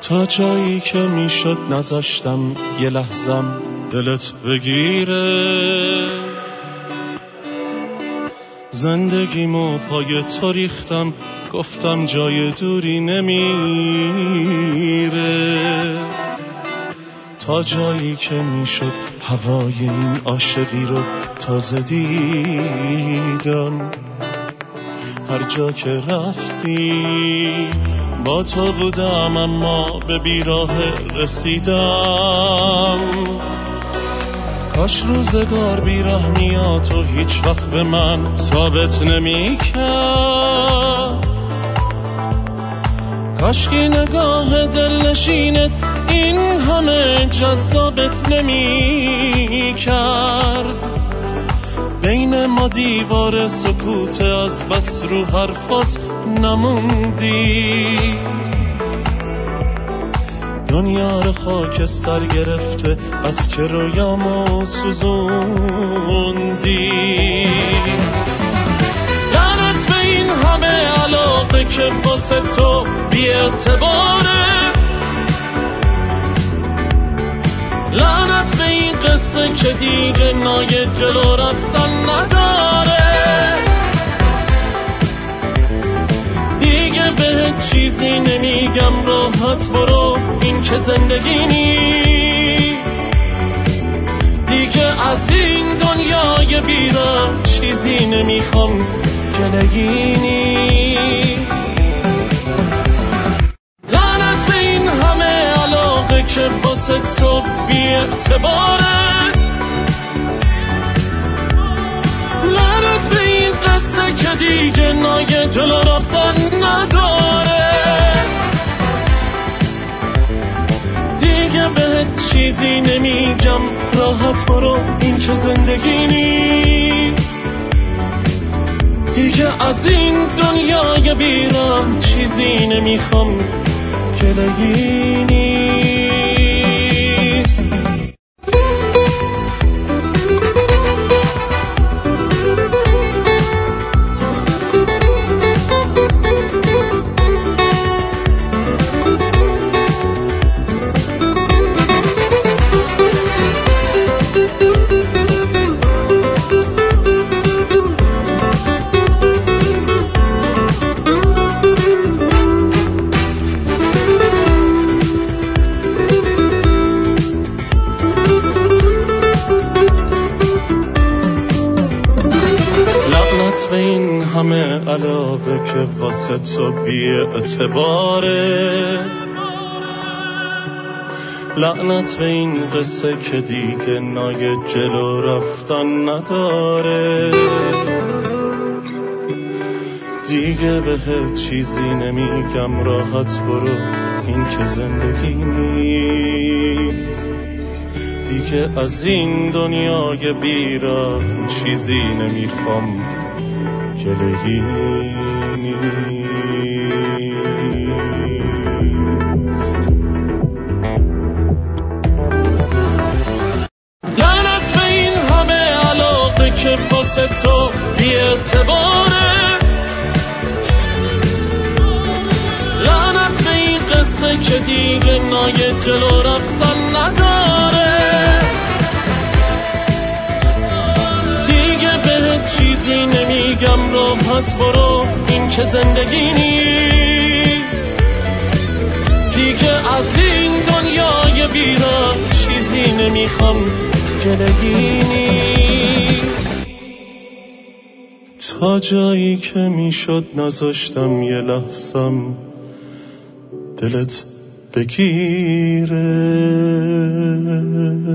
تا جایی که میشد نذاشتم یه لحظم دلت بگیره، زندگیمو پای تو ریختم، گفتم جای دوری نمیره، تا جایی که میشد هوای این عاشقی رو تازه دیدم. هر جا که رفتی با تو بودم، اما به بیراه رسیدم. کاش روزگار بیراه میاد تو هیچ وقت به من ثابت نمی کرد، کاش که نگاه دلنشینت این همه جذابت نمی کرد. بین ما دیوار سکوت، از بس رو حرفات نموندی. دنیا رو خاکستر گرفته، از که رویامو سوزوندی. لعنت به این همه علاقه که واسه تو بی اعتباره، لعنت به این قصه که دیگه نای جلو رفتن نداره. دیگه بهت چیزی نمیگم، راحت برو، این که زندگی نیست. دیگه از این دنیای بیراه چیزی نمیخوام، گلگی نیست. لعنت به این همه علاقه که واسه تو بی اعتباره، لعنت به این قصه که دیگه نای جلو رفتن نداره. دیگه بهت چیزی نمیگم، راحت برو، این که زندگی نیست. دیگه از این دنیای بیراه چیزی نمیخوام، گلگی نیست. علاقه که واسه تو بی اعتباره، لعنت به این قصه که دیگه نای جلو رفتن نداره. دیگه بهت چیزی نمیگم، راحت برو، این که زندگی نیست. دیگه از این دنیای بیراه چیزی نمیخوام، گلگی نیست. لعنت به این همه علاقه که واسه تو بی اعتباره، لعنت به این قصه که دیگه نای جلو رفتن نداره. چیزی نمیگم، راحت برو، این که زندگی نیست. دیگه از این دنیای بیراه چیزی نمیخوام، گلگی نیست. تا جایی که میشد نذاشتم یه لحظم دلت بگیره،